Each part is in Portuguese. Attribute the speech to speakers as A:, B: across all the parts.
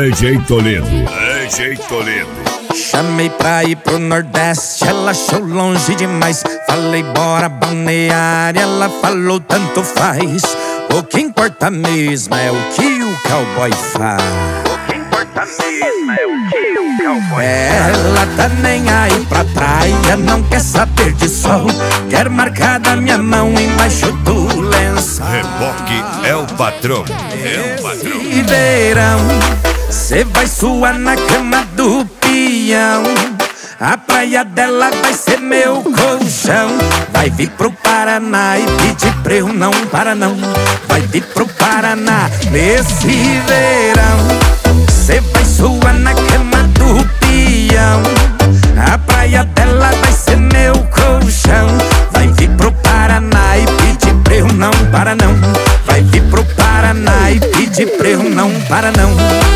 A: DJ Toledo. DJ Toledo.
B: Chamei pra ir pro Nordeste, ela achou longe demais. Falei bora balneário, ela falou tanto faz. O que importa mesmo é o que o cowboy faz. O que importa mesmo é o que o cowboy faz. Ela tá nem aí pra praia, não quer saber de sol. Quer marcar da minha mão embaixo do lençol.
A: Reboque é o patrão. É o patrão.
B: E verão, cê vai suar na cama do peão. A praia dela vai ser meu colchão. Vai vir pro Paraná e pedir pra eu não para não. Vai vir pro Paraná nesse verão. Cê vai suar na cama do peão. A praia dela vai ser meu colchão. Vai vir pro Paraná e pedir pra eu não para não. Vai vir pro Paraná e pedir pra eu não para não.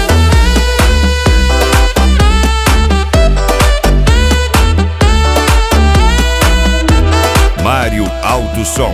A: Mário Alto Som.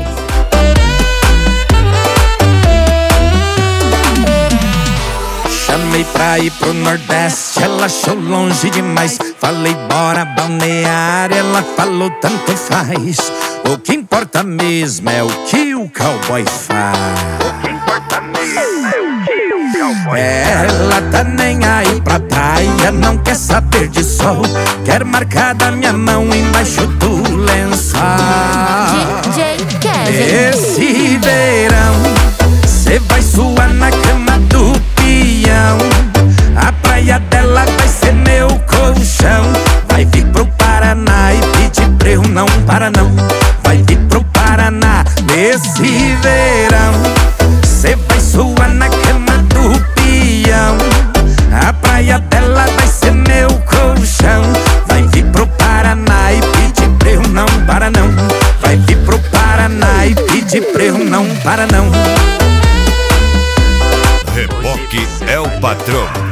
B: Chamei pra ir pro Nordeste, ela achou longe demais. Falei bora balneário, ela falou tanto faz. O que importa mesmo é o que o cowboy faz. O que importa mesmo é o que o cowboy faz. Ela tá nem aí pra praia, não quer saber de sol. Quer marcar da minha mão embaixo do lençol.
C: DJ Kevin.
B: Esse verão, cê vai suar na cama do peão. A praia dela vai ser meu colchão. Vai vir pro Paraná e pedir pra eu não para não. Vai vir pro Paraná nesse verão. Cê vai suar na cama do peão. A praia dela vai ser meu colchão. Vai vir pro Paraná e pedir pra eu não para não. Vai vir pro Paraná e pedir pra eu não para não.
A: Reboque é o patrão.